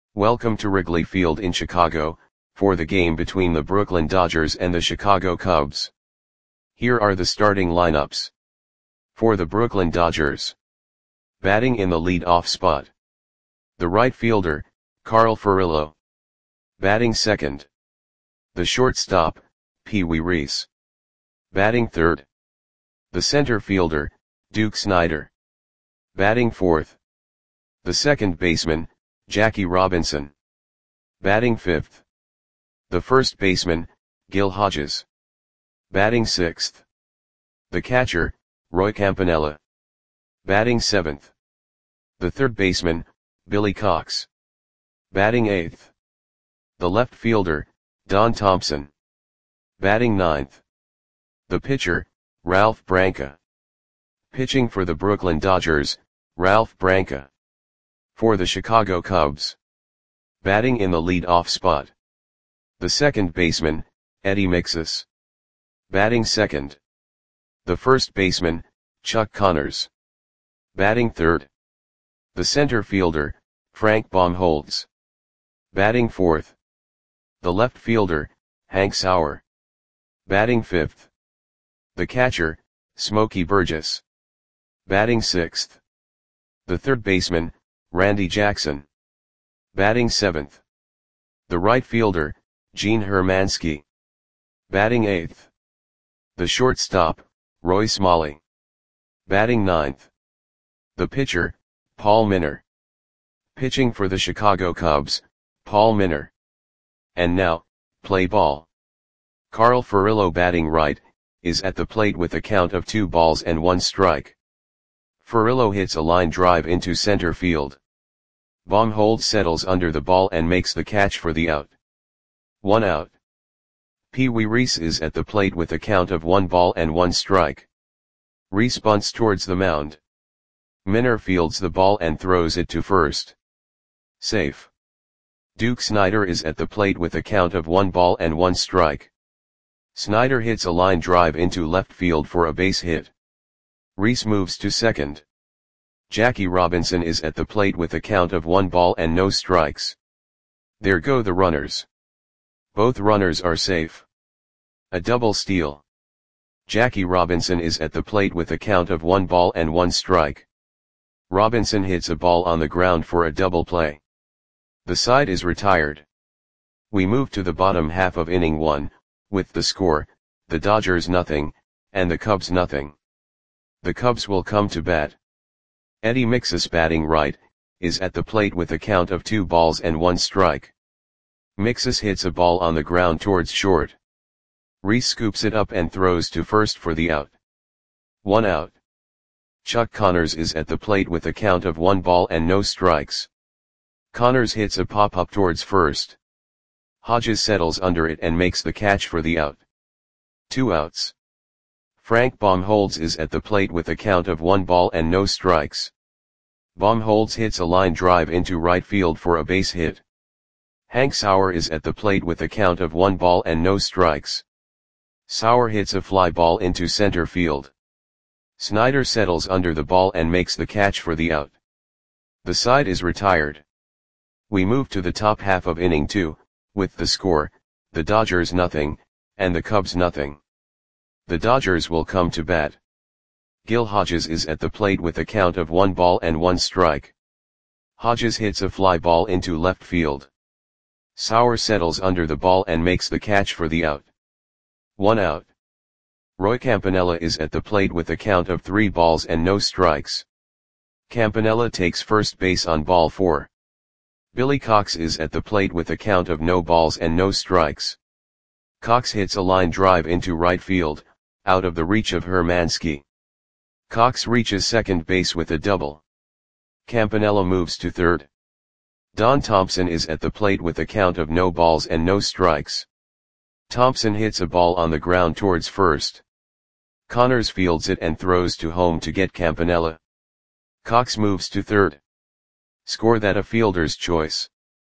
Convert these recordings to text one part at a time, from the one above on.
Welcome to Wrigley Field in Chicago, for the game between the Brooklyn Dodgers and the Chicago Cubs. Here are the starting lineups. For the Brooklyn Dodgers. Batting in the lead-off spot. The right fielder, Carl Furillo. Batting second. The shortstop, Pee Wee Reese. Batting third. The center fielder, Duke Snider. Batting fourth. The second baseman, Jackie Robinson. Batting fifth. The first baseman, Gil Hodges. Batting sixth. The catcher, Roy Campanella. Batting seventh. The third baseman, Billy Cox. Batting eighth. The left fielder, Don Thompson. Batting ninth. The pitcher, Ralph Branca. Pitching for the Brooklyn Dodgers, Ralph Branca. For the Chicago Cubs. Batting in the lead-off spot. The second baseman, Eddie Mixus. Batting second. The first baseman, Chuck Connors. Batting third. The center fielder, Frank Baumholtz. Batting fourth. The left fielder, Hank Sauer. Batting fifth. The catcher, Smokey Burgess. Batting sixth. The third baseman, Randy Jackson. Batting seventh. The right fielder, Gene Hermansky. Batting eighth. The shortstop, Roy Smalley. Batting ninth. The pitcher, Paul Minor. Pitching for the Chicago Cubs, Paul Minor. And now, play ball. Carl Furillo batting right, is at the plate with a count of 2 balls and 1 strike. Furillo hits a line drive into center field. Baumholtz settles under the ball and makes the catch for the out. 1 out. Pee Wee Reese is at the plate with a count of 1 ball and 1 strike. Reese bunts towards the mound. Minor fields the ball and throws it to first. Safe. Duke Snider is at the plate with a count of 1 ball and 1 strike. Snider hits a line drive into left field for a base hit. Reese moves to second. Jackie Robinson is at the plate with a count of 1 ball and no strikes. There go the runners. Both runners are safe. A double steal. Jackie Robinson is at the plate with a count of 1 ball and 1 strike. Robinson hits a ball on the ground for a double play. The side is retired. We move to the bottom half of inning 1, with the score, the Dodgers nothing, and the Cubs nothing. The Cubs will come to bat. Eddie Mixus batting right, is at the plate with a count of 2 balls and 1 strike. Mixus hits a ball on the ground towards short. Reese scoops it up and throws to first for the out. 1 out. Chuck Connors is at the plate with a count of 1 ball and no strikes. Connors hits a pop-up towards first. Hodges settles under it and makes the catch for the out. 2 outs. Frank Baumholtz is at the plate with a count of 1 ball and no strikes. Baumholtz hits a line drive into right field for a base hit. Hank Sauer is at the plate with a count of 1 ball and no strikes. Sauer hits a fly ball into center field. Snider settles under the ball and makes the catch for the out. The side is retired. We move to the top half of inning 2, with the score, the Dodgers nothing, and the Cubs nothing. The Dodgers will come to bat. Gil Hodges is at the plate with a count of 1 ball and 1 strike. Hodges hits a fly ball into left field. Sauer settles under the ball and makes the catch for the out. 1 out. Roy Campanella is at the plate with a count of 3 balls and no strikes. Campanella takes first base on ball 4. Billy Cox is at the plate with a count of no balls and no strikes. Cox hits a line drive into right field, out of the reach of Hermansky. Cox reaches second base with a double. Campanella moves to third. Don Thompson is at the plate with a count of no balls and no strikes. Thompson hits a ball on the ground towards first. Connors fields it and throws to home to get Campanella. Cox moves to third. Score that a fielder's choice.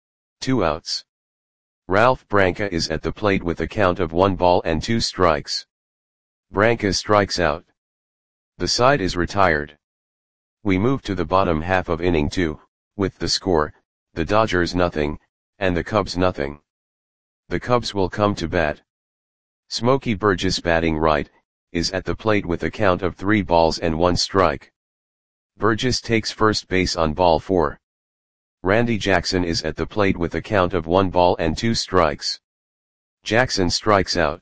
2 outs. Ralph Branca is at the plate with a count of 1 ball and 2 strikes. Branca strikes out. The side is retired. We move to the bottom half of inning 2, with the score, the Dodgers nothing, and the Cubs nothing. The Cubs will come to bat. Smokey Burgess batting right, is at the plate with a count of 3 balls and 1 strike. Burgess takes first base on ball 4. Randy Jackson is at the plate with a count of 1 ball and 2 strikes. Jackson strikes out.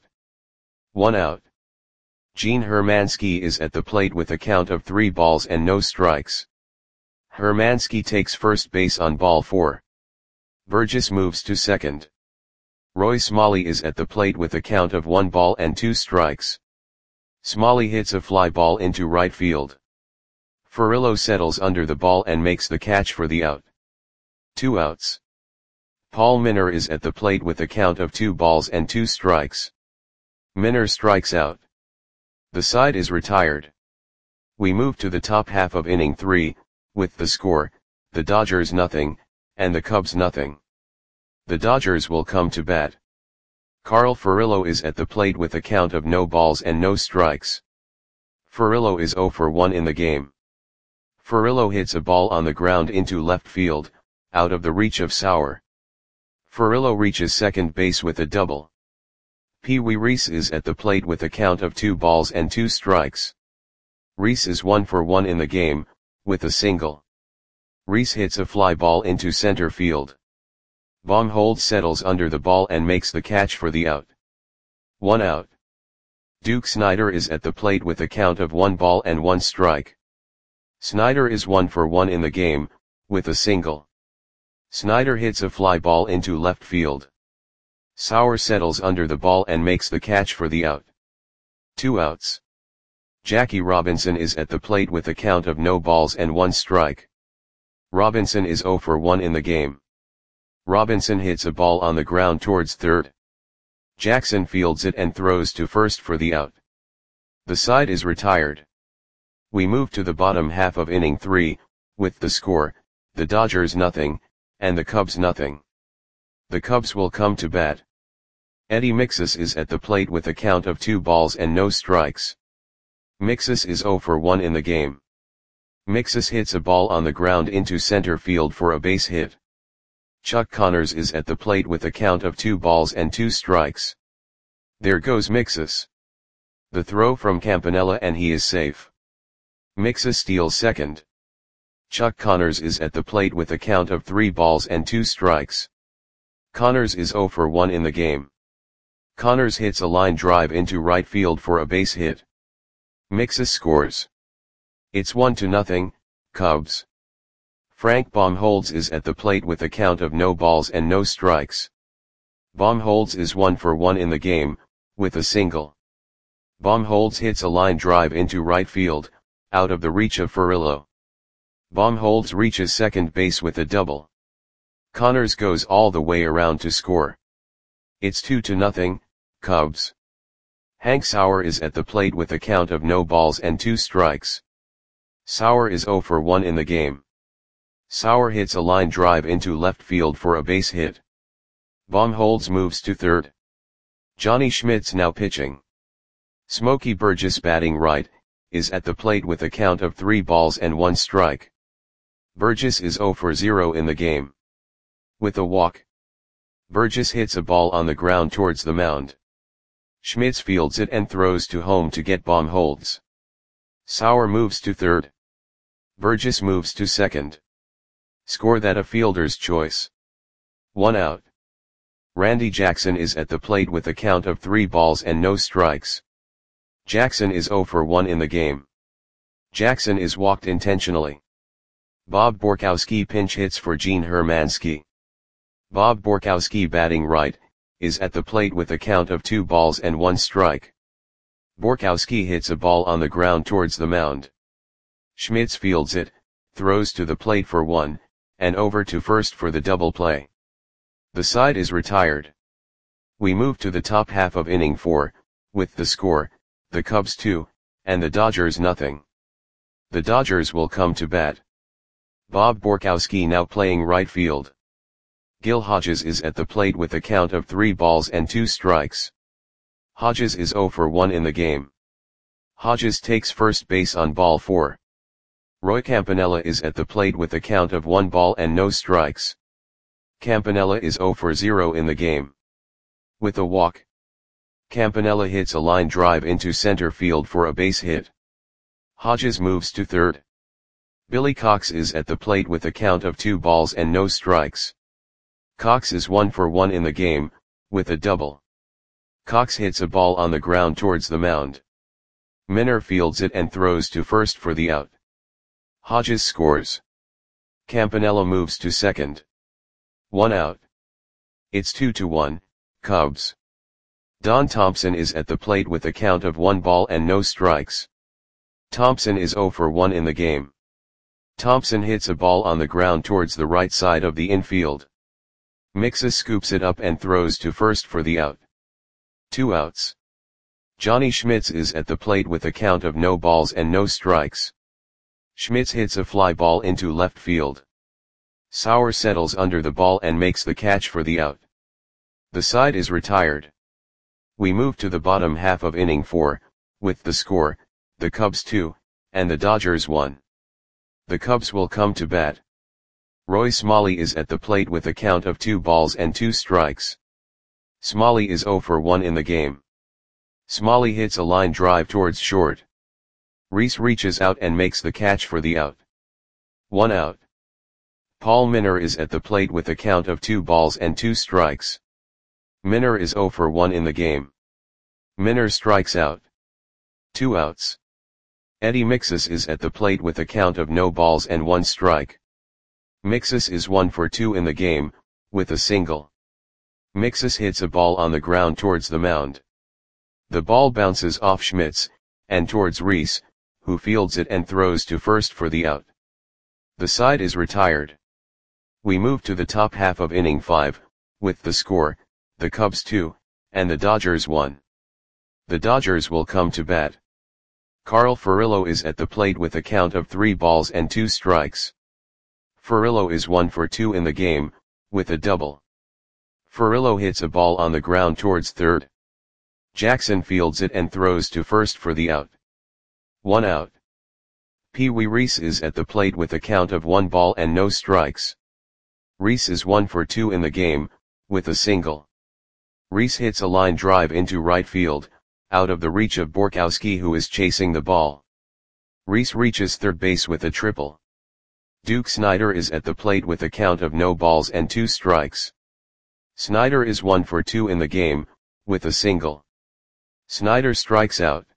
1 out. Gene Hermansky is at the plate with a count of 3 balls and no strikes. Hermansky takes first base on ball 4. Burgess moves to second. Roy Smalley is at the plate with a count of 1 ball and 2 strikes. Smalley hits a fly ball into right field. Furillo settles under the ball and makes the catch for the out. 2 outs. Paul Minor is at the plate with a count of 2 balls and 2 strikes. Minor strikes out. The side is retired. We move to the top half of inning 3, with the score, the Dodgers nothing, and the Cubs nothing. The Dodgers will come to bat. Carl Furillo is at the plate with a count of no balls and no strikes. Furillo is 0 for 1 in the game. Furillo hits a ball on the ground into left field, out of the reach of Sauer. Furillo reaches second base with a double. Pee Wee Reese is at the plate with a count of 2 balls and 2 strikes. Reese is 1 for 1 in the game, with a single. Reese hits a fly ball into center field. Baumholtz settles under the ball and makes the catch for the out. 1 out. Duke Snider is at the plate with a count of 1 ball and 1 strike. Snider is 1 for 1 in the game, with a single. Snider hits a fly ball into left field. Sauer settles under the ball and makes the catch for the out. 2 outs. Jackie Robinson is at the plate with a count of no balls and 1 strike. Robinson is 0 for 1 in the game. Robinson hits a ball on the ground towards third. Jackson fields it and throws to first for the out. The side is retired. We move to the bottom half of inning 3, with the score, the Dodgers nothing, and the Cubs nothing. The Cubs will come to bat. Eddie Mixus is at the plate with a count of 2 balls and no strikes. Mixus is 0 for 1 in the game. Mixus hits a ball on the ground into center field for a base hit. Chuck Connors is at the plate with a count of 2 balls and 2 strikes. There goes Mixus. The throw from Campanella and he is safe. Mixus steals second. Chuck Connors is at the plate with a count of 3 balls and 2 strikes. Connors is 0 for 1 in the game. Connors hits a line drive into right field for a base hit. Mixus scores. It's 1-0, Cubs. Frank Baumholtz is at the plate with a count of no balls and no strikes. Baumholtz is 1 for 1 in the game, with a single. Baumholtz hits a line drive into right field, out of the reach of Furillo. Baumholtz reaches second base with a double. Connors goes all the way around to score. It's 2-0, Cubs. Hank Sauer is at the plate with a count of no balls and 2 strikes. Sauer is 0 for 1 in the game. Sauer hits a line drive into left field for a base hit. Baumholtz moves to third. Johnny Schmidt's now pitching. Smokey Burgess batting right, is at the plate with a count of 3 balls and 1 strike. Burgess is 0 for 0 in the game. With a walk. Burgess hits a ball on the ground towards the mound. Schmitz fields it and throws to home to get Baumholtz. Sauer moves to third. Burgess moves to second. Score that a fielder's choice. 1 out. Randy Jackson is at the plate with a count of 3 balls and no strikes. Jackson is 0 for 1 in the game. Jackson is walked intentionally. Bob Borkowski pinch hits for Gene Hermansky. Bob Borkowski batting right, is at the plate with a count of 2 balls and 1 strike. Borkowski hits a ball on the ground towards the mound. Schmitz fields it, throws to the plate for 1, and over to first for the double play. The side is retired. We move to the top half of inning 4, with the score, the Cubs 2, and the Dodgers nothing. The Dodgers will come to bat. Bob Borkowski now playing right field. Gil Hodges is at the plate with a count of 3 balls and 2 strikes. Hodges is 0 for 1 in the game. Hodges takes first base on ball 4. Roy Campanella is at the plate with a count of 1 ball and no strikes. Campanella is 0 for 0 in the game. With a walk, Campanella hits a line drive into center field for a base hit. Hodges moves to third. Billy Cox is at the plate with a count of 2 balls and no strikes. Cox is 1 for 1 in the game, with a double. Cox hits a ball on the ground towards the mound. Minner fields it and throws to first for the out. Hodges scores. Campanella moves to second. 1 out. It's 2-1, Cubs. Don Thompson is at the plate with a count of 1 ball and no strikes. Thompson is 0 for 1 in the game. Thompson hits a ball on the ground towards the right side of the infield. Mixes scoops it up and throws to first for the out. 2 outs. Johnny Schmitz is at the plate with a count of no balls and no strikes. Schmitz hits a fly ball into left field. Sauer settles under the ball and makes the catch for the out. The side is retired. We move to the bottom half of inning 4, with the score, the Cubs 2, and the Dodgers 1. The Cubs will come to bat. Roy Smalley is at the plate with a count of 2 balls and 2 strikes. Smalley is 0 for 1 in the game. Smalley hits a line drive towards short. Reese reaches out and makes the catch for the out. 1 out. Paul Minner is at the plate with a count of 2 balls and 2 strikes. Minner is 0 for 1 in the game. Minner strikes out. 2 outs. Eddie Mixes is at the plate with a count of no balls and 1 strike. Mixes is 1 for 2 in the game, with a single. Mixes hits a ball on the ground towards the mound. The ball bounces off Schmitz, and towards Reese, who fields it and throws to first for the out. The side is retired. We move to the top half of inning 5, with the score, the Cubs 2, and the Dodgers 1. The Dodgers will come to bat. Carl Furillo is at the plate with a count of 3 balls and 2 strikes. Furillo is 1 for 2 in the game, with a double. Furillo hits a ball on the ground towards third. Jackson fields it and throws to first for the out. 1 out. Pee Wee Reese is at the plate with a count of 1 ball and no strikes. Reese is 1 for 2 in the game, with a single. Reese hits a line drive into right field, out of the reach of Borkowski, who is chasing the ball. Reese reaches third base with a triple. Duke Snider is at the plate with a count of no balls and 2 strikes. Snider is 1 for 2 in the game, with a single. Snider strikes out.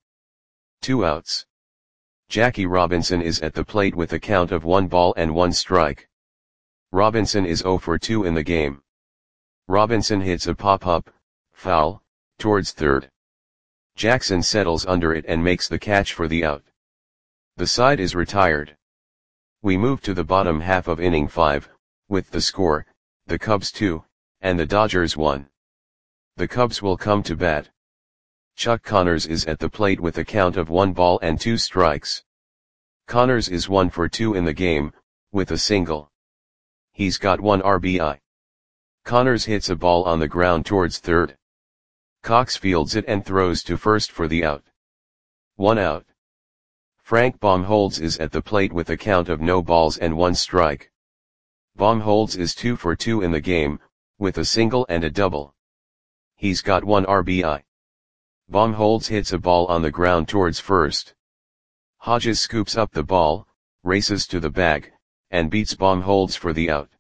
2 outs. Jackie Robinson is at the plate with a count of 1 ball and 1 strike. Robinson is 0 for 2 in the game. Robinson hits a pop-up, foul, towards third. Jackson settles under it and makes the catch for the out. The side is retired. We move to the bottom half of inning 5, with the score, the Cubs 2, and the Dodgers 1. The Cubs will come to bat. Chuck Connors is at the plate with a count of 1 ball and 2 strikes. Connors is 1 for 2 in the game, with a single. He's got 1 RBI. Connors hits a ball on the ground towards third. Cox fields it and throws to first for the out. 1 out. Frank Baumholtz is at the plate with a count of no balls and 1 strike. Baumholtz is 2 for 2 in the game, with a single and a double. He's got 1 RBI. Baumholtz hits a ball on the ground towards first. Hodges scoops up the ball, races to the bag, and beats Baumholtz for the out.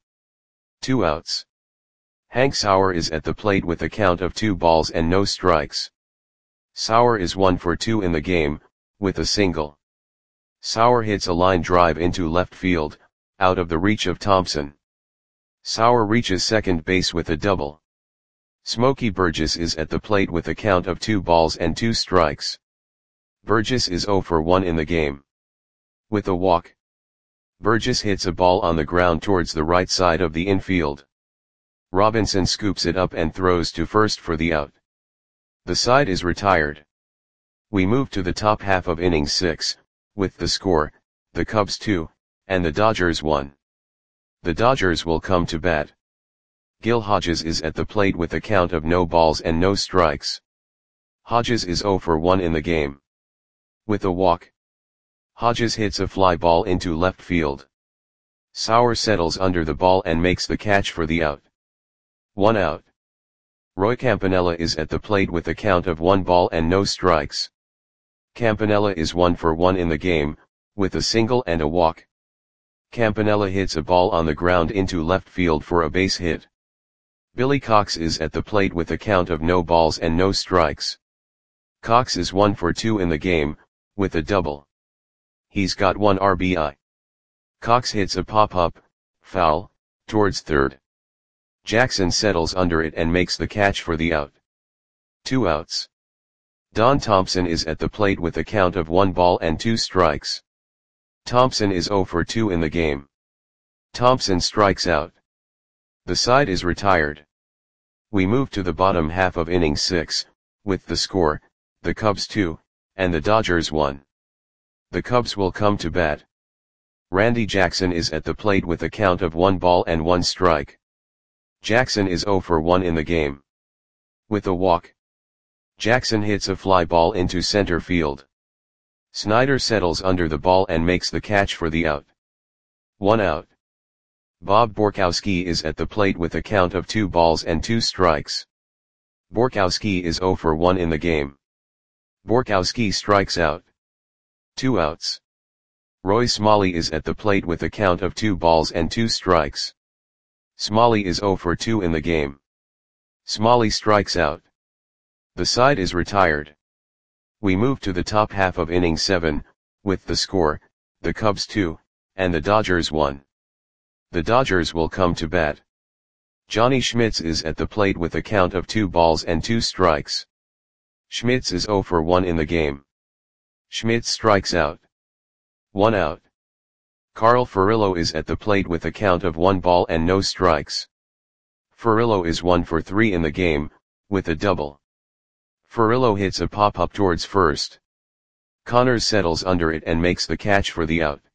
2 outs. Hank Sauer is at the plate with a count of 2 balls and no strikes. Sauer is 1 for 2 in the game, with a single. Sauer hits a line drive into left field, out of the reach of Thompson. Sauer reaches second base with a double. Smokey Burgess is at the plate with a count of 2 balls and 2 strikes. Burgess is 0 for 1 in the game. With a walk, Burgess hits a ball on the ground towards the right side of the infield. Robinson scoops it up and throws to first for the out. The side is retired. We move to the top half of inning 6, with the score, the Cubs 2, and the Dodgers 1. The Dodgers will come to bat. Gil Hodges is at the plate with a count of no balls and no strikes. Hodges is 0 for 1 in the game. With a walk, Hodges hits a fly ball into left field. Sauer settles under the ball and makes the catch for the out. 1 out. Roy Campanella is at the plate with a count of 1 ball and no strikes. Campanella is 1 for 1 in the game, with a single and a walk. Campanella hits a ball on the ground into left field for a base hit. Billy Cox is at the plate with a count of no balls and no strikes. Cox is 1 for 2 in the game, with a double. He's got 1 RBI. Cox hits a pop-up, foul, towards third. Jackson settles under it and makes the catch for the out. 2 outs. Don Thompson is at the plate with a count of 1 ball and 2 strikes. Thompson is 0 for 2 in the game. Thompson strikes out. The side is retired. We move to the bottom half of inning 6, with the score, the Cubs 2, and the Dodgers 1. The Cubs will come to bat. Randy Jackson is at the plate with a count of 1 ball and 1 strike. Jackson is 0 for 1 in the game. With a walk, Jackson hits a fly ball into center field. Snyder settles under the ball and makes the catch for the out. 1 out. Bob Borkowski is at the plate with a count of 2 balls and 2 strikes. Borkowski is 0 for 1 in the game. Borkowski strikes out. 2 outs. Roy Smalley is at the plate with a count of 2 balls and 2 strikes. Smalley is 0 for 2 in the game. Smalley strikes out. The side is retired. We move to the top half of inning 7, with the score, the Cubs 2, and the Dodgers 1. The Dodgers will come to bat. Johnny Schmitz is at the plate with a count of 2 balls and 2 strikes. Schmitz is 0 for 1 in the game. Schmitz strikes out. 1 out. Carl Furillo is at the plate with a count of 1 ball and no strikes. Furillo is 1 for 3 in the game, with a double. Furillo hits a pop-up towards first. Connors settles under it and makes the catch for the out.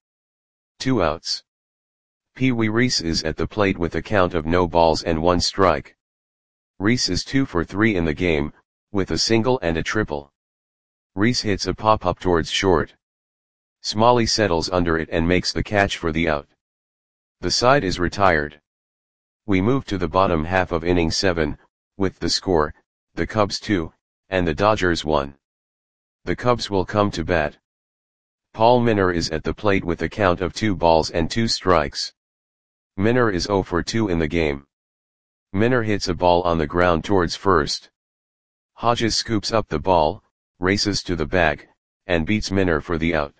2 outs. Pee Wee Reese is at the plate with a count of no balls and 1 strike. Reese is 2 for 3 in the game, with a single and a triple. Reese hits a pop-up towards short. Smalley settles under it and makes the catch for the out. The side is retired. We move to the bottom half of inning 7, with the score, the Cubs 2, and the Dodgers 1. The Cubs will come to bat. Paul Minor is at the plate with a count of 2 balls and 2 strikes. Minor is 0 for 2 in the game. Minor hits a ball on the ground towards first. Hodges scoops up the ball, races to the bag, and beats Minor for the out.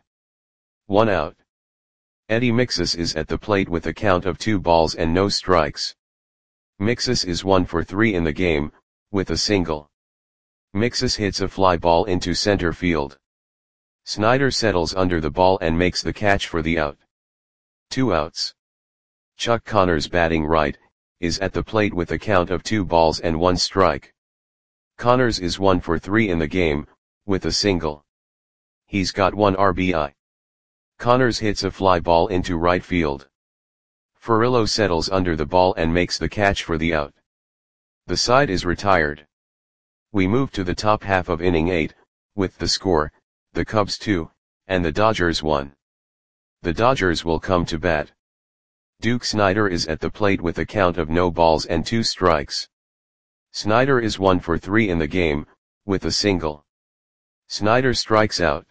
1 out. Eddie Mixus is at the plate with a count of 2 balls and no strikes. Mixus is 1 for 3 in the game, with a single. Mixus hits a fly ball into center field. Snyder settles under the ball and makes the catch for the out. 2 outs. Chuck Connors, batting right, is at the plate with a count of 2 balls and 1 strike. Connors is 1 for 3 in the game, with a single. He's got 1 RBI. Connors hits a fly ball into right field. Furillo settles under the ball and makes the catch for the out. The side is retired. We move to the top half of inning 8, with the score, the Cubs 2, and the Dodgers 1. The Dodgers will come to bat. Duke Snyder is at the plate with a count of no balls and 2 strikes. Snyder is 1 for 3 in the game, with a single. Snyder strikes out.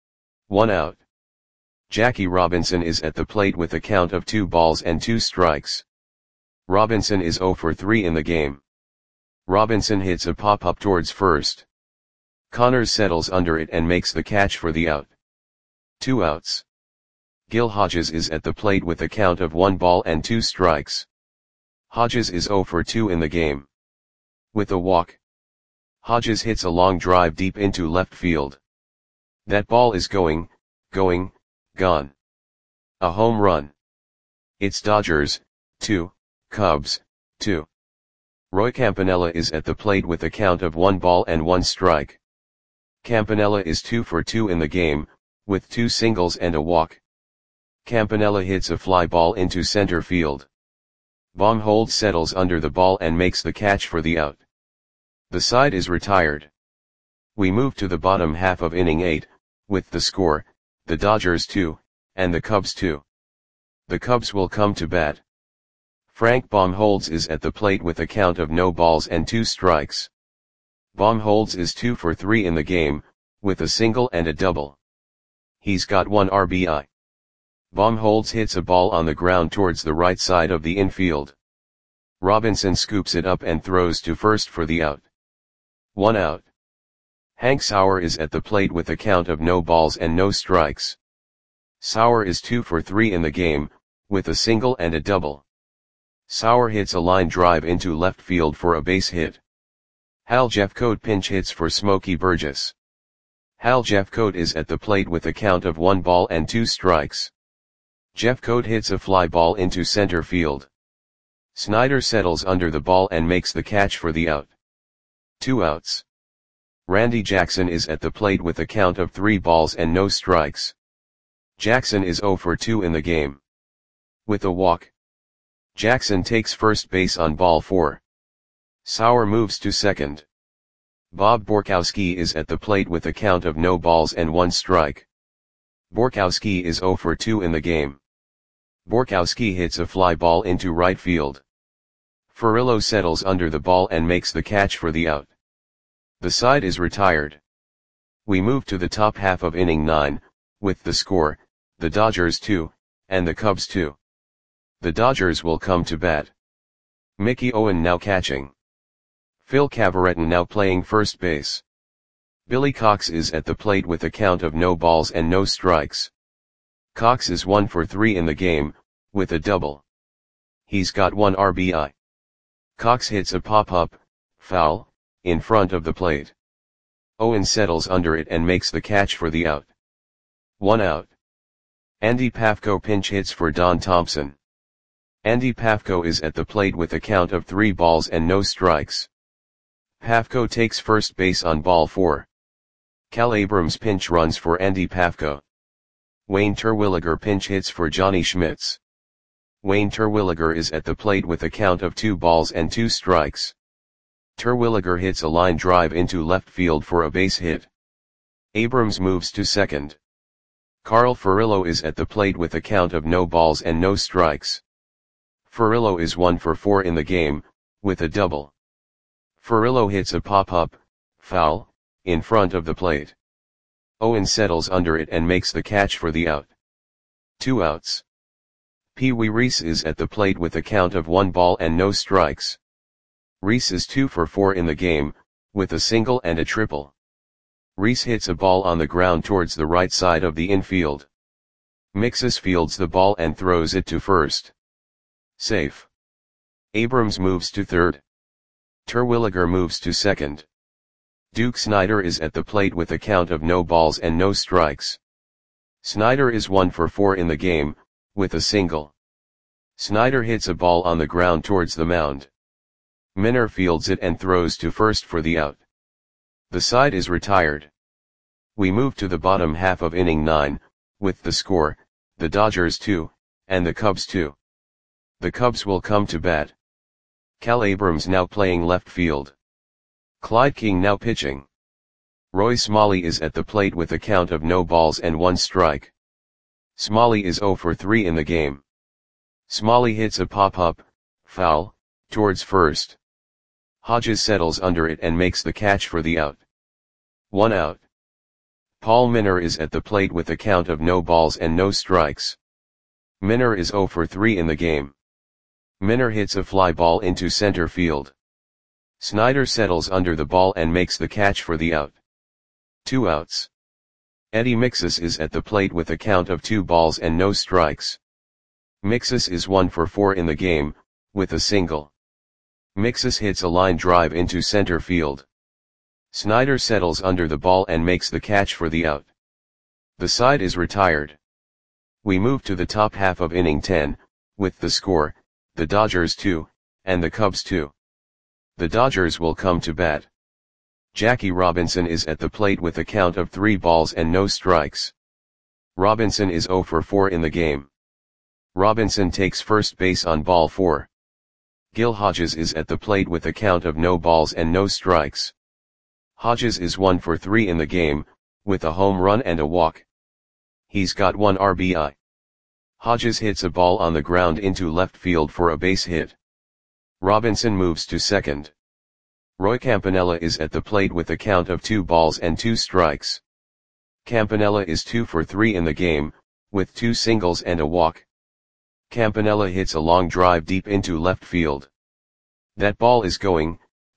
1 out. Jackie Robinson is at the plate with a count of 2 balls and 2 strikes. Robinson is 0 for 3 in the game. Robinson hits a pop-up towards first. Connors settles under it and makes the catch for the out. 2 outs. Gil Hodges is at the plate with a count of 1 ball and 2 strikes. Hodges is 0 for 2 in the game. With a walk, Hodges hits a long drive deep into left field. That ball is going, gone. A home run. It's Dodgers 2, Cubs 2. Roy Campanella is at the plate with a count of 1 ball and 1 strike. Campanella is 2 for 2 in the game, with 2 singles and a walk. Campanella hits a fly ball into center field. Baumholtz settles under the ball and makes the catch for the out. The side is retired. We move to the bottom half of inning 8, with the score, the Dodgers 2, and the Cubs 2. The Cubs will come to bat. Frank Baumholtz is at the plate with a count of no balls and 2 strikes. Baumholtz is 2 for 3 in the game, with a single and a double. He's got 1 RBI. Baumholtz hits a ball on the ground towards the right side of the infield. Robinson scoops it up and throws to first for the out. 1 out. Hank Sauer is at the plate with a count of no balls and no strikes. Sauer is 2 for 3 in the game, with a single and a double. Sauer hits a line drive into left field for a base hit. Hal Jeffcoat pinch hits for Smokey Burgess. Hal Jeffcoat is at the plate with a count of 1 ball and 2 strikes. Jeffcoat hits a fly ball into center field. Snyder settles under the ball and makes the catch for the out. 2 outs. Randy Jackson is at the plate with a count of 3 balls and no strikes. Jackson is 0 for 2 in the game. With a walk, Jackson takes first base on ball 4. Sauer moves to second. Bob Borkowski is at the plate with a count of no balls and 1 strike. Borkowski is 0 for 2 in the game. Borkowski hits a fly ball into right field. Furillo settles under the ball and makes the catch for the out. The side is retired. We move to the top half of inning 9, with the score, the Dodgers 2, and the Cubs 2. The Dodgers will come to bat. Mickey Owen now catching. Phil Cavarretta now playing first base. Billy Cox is at the plate with a count of no balls and no strikes. Cox is 1 for 3 in the game, with a double. He's got 1 RBI. Cox hits a pop-up, foul, in front of the plate. Owen settles under it and makes the catch for the out. 1 out. Andy Pafko pinch hits for Don Thompson. Andy Pafko is at the plate with a count of 3 balls and no strikes. Pafko takes first base on ball 4. Cal Abrams pinch runs for Andy Pafko. Wayne Terwilliger pinch hits for Johnny Schmitz. Wayne Terwilliger is at the plate with a count of 2 balls and 2 strikes. Terwilliger hits a line drive into left field for a base hit. Abrams moves to second. Carl Furillo is at the plate with a count of no balls and no strikes. Furillo is 1 for 4 in the game, with a double. Furillo hits a pop-up, foul, in front of the plate. Owen settles under it and makes the catch for the out. 2 outs. Pee Wee Reese is at the plate with a count of 1 ball and no strikes. Reese is 2 for 4 in the game, with a single and a triple. Reese hits a ball on the ground towards the right side of the infield. Mixus fields the ball and throws it to first. Safe. Abrams moves to third. Terwilliger moves to second. Duke Snider is at the plate with a count of no balls and no strikes. Snider is 1 for 4 in the game, with a single. Snider hits a ball on the ground towards the mound. Minner fields it and throws to first for the out. The side is retired. We move to the bottom half of inning 9, with the score, the Dodgers 2, and the Cubs 2. The Cubs will come to bat. Cal Abrams now playing left field. Clyde King now pitching. Roy Smalley is at the plate with a count of no balls and 1 strike. Smalley is 0 for 3 in the game. Smalley hits a pop-up, foul, towards first. Hodges settles under it and makes the catch for the out. 1 out. Paul Minner is at the plate with a count of no balls and no strikes. Minner is 0 for 3 in the game. Minner hits a fly ball into center field. Snider settles under the ball and makes the catch for the out. 2 outs. Eddie Mixus is at the plate with a count of 2 balls and no strikes. Mixus is 1 for 4 in the game, with a single. Mixus hits a line drive into center field. Snider settles under the ball and makes the catch for the out. The side is retired. We move to the top half of inning 10, with the score, the Dodgers 2, and the Cubs 2. The Dodgers will come to bat. Jackie Robinson is at the plate with a count of 3 balls and no strikes. Robinson is 0 for 4 in the game. Robinson takes first base on ball 4. Gil Hodges is at the plate with a count of no balls and no strikes. Hodges is 1 for 3 in the game, with a home run and a walk. He's got 1 RBI. Hodges hits a ball on the ground into left field for a base hit. Robinson moves to second. Roy Campanella is at the plate with a count of 2 balls and 2 strikes. Campanella is 2 for 3 in the game, with 2 singles and a walk. Campanella hits a long drive deep into left field. That ball is going,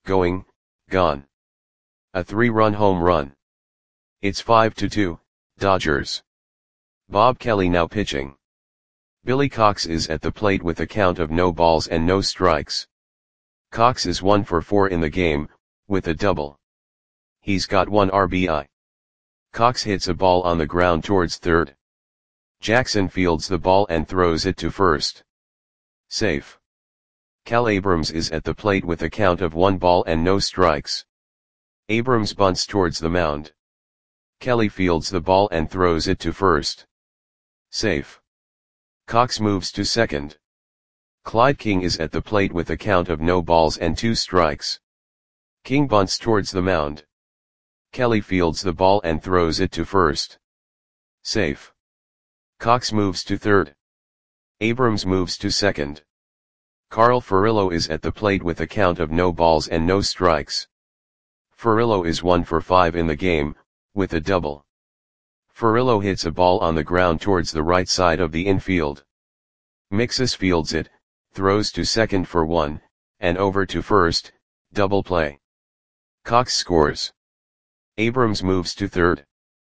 gone. A 3-run home run. It's 5-2, Dodgers. Bob Kelly now pitching. Billy Cox is at the plate with a count of no balls and no strikes. Cox is 1 for 4 in the game, with a double. He's got 1 RBI. Cox hits a ball on the ground towards third. Jackson fields the ball and throws it to first. Safe. Cal Abrams is at the plate with a count of 1 ball and no strikes. Abrams bunts towards the mound. Kelly fields the ball and throws it to first. Safe. Cox moves to second. Clyde King is at the plate with a count of no balls and 2 strikes. King bunts towards the mound. Kelly fields the ball and throws it to first. Safe. Cox moves to third. Abrams moves to second. Carl Furillo is at the plate with a count of no balls and no strikes. Furillo is 1 for 5 in the game, with a double. Furillo hits a ball on the ground towards the right side of the infield. Mixus fields it, throws to second for 1, and over to first, double play. Cox scores. Abrams moves to third.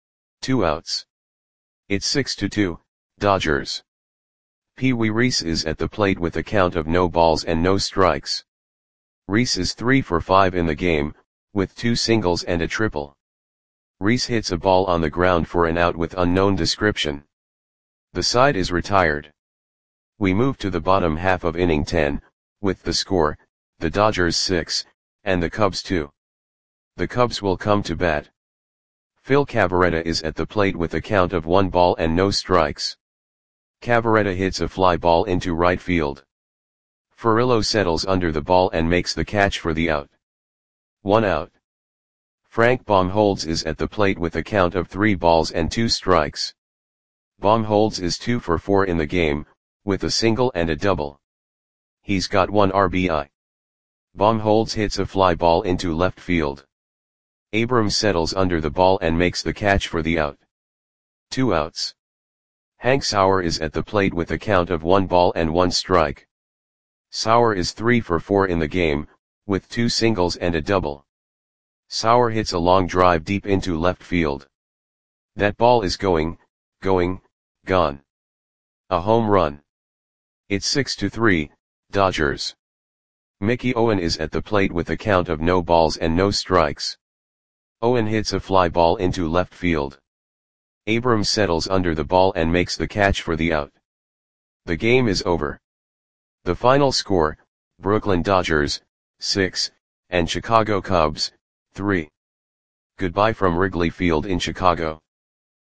2 outs. It's 6-2, Dodgers. Pee Wee Reese is at the plate with a count of no balls and no strikes. Reese is 3 for 5 in the game, with 2 singles and a triple. Reese hits a ball on the ground for an out with unknown description. The side is retired. We move to the bottom half of inning 10, with the score, the Dodgers 6, and the Cubs 2. The Cubs will come to bat. Phil Cavarretta is at the plate with a count of 1 ball and no strikes. Cavarretta hits a fly ball into right field. Furillo settles under the ball and makes the catch for the out. 1 out. Frank Baumholtz is at the plate with a count of 3 balls and 2 strikes. Baumholtz is 2 for 4 in the game, with a single and a double. He's got 1 RBI. Baumholtz hits a fly ball into left field. Abrams settles under the ball and makes the catch for the out. 2 outs. Hank Sauer is at the plate with a count of 1 ball and 1 strike. Sauer is 3 for 4 in the game, with 2 singles and a double. Sauer hits a long drive deep into left field. That ball is going, gone. A home run. It's 6-3, Dodgers. Mickey Owen is at the plate with a count of no balls and no strikes. Owen hits a fly ball into left field. Abrams settles under the ball and makes the catch for the out. The game is over. The final score, Brooklyn Dodgers, 6, and Chicago Cubs, 3. Goodbye from Wrigley Field in Chicago.